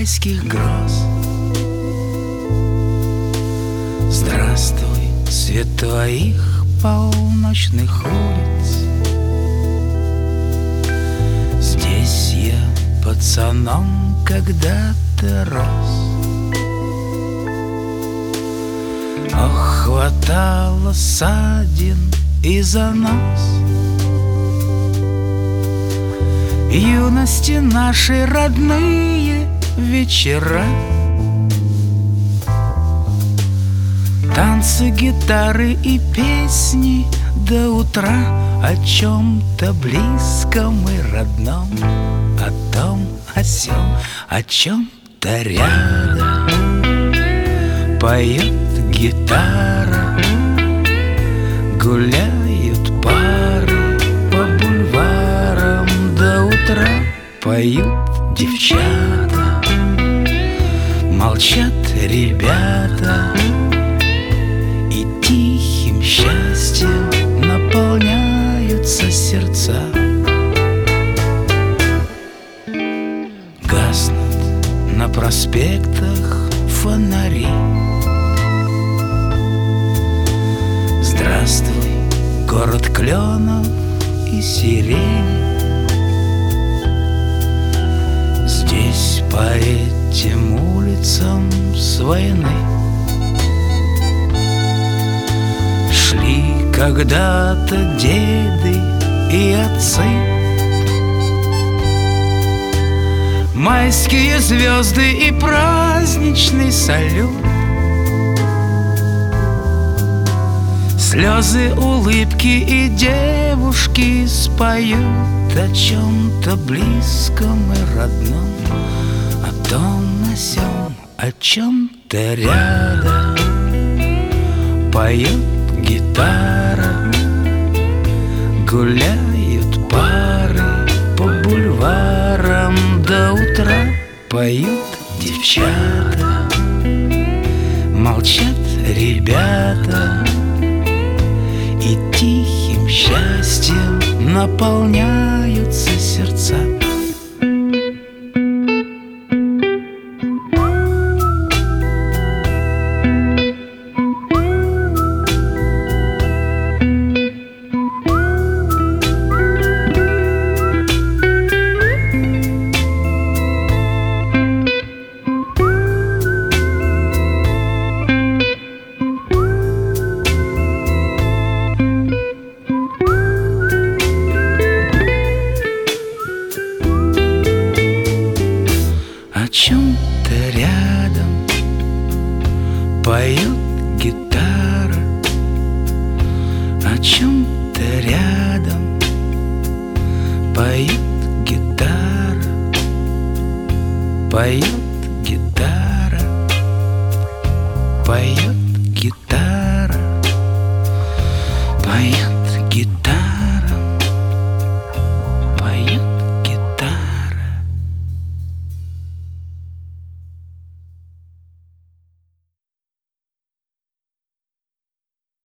майских гроз. Здравствуй, свет твоих полночных улиц. Здесь я пацаном когда-то рос. Ох, хватало ссадин и занос. Юности наши родные вечера, танцы, гитары и песни до утра о чем-то близком и родном, о том, о сём, о чем-то рядом. Поет гитара, гуляют пары по бульварам до утра. Поют девчата, молчат ребята, и тихим счастьем наполняются сердца. Гаснут на проспектах фонари. Здравствуй, город кленов и сирени. Здесь по этим улицам с войны шли когда-то деды и отцы. Майские звезды и праздничный салют, слезы, улыбки и девушки споют о чем-то близком и родном, о том, о сём, о чем-то рядом. Поет гитара, гуляют пары по бульварам до утра. Поют девчата, молчат ребята, и тихим счастьем наполняются сердца. О чем-то рядом поет гитара, о чем-то рядом поет гитара, поет гитара, поет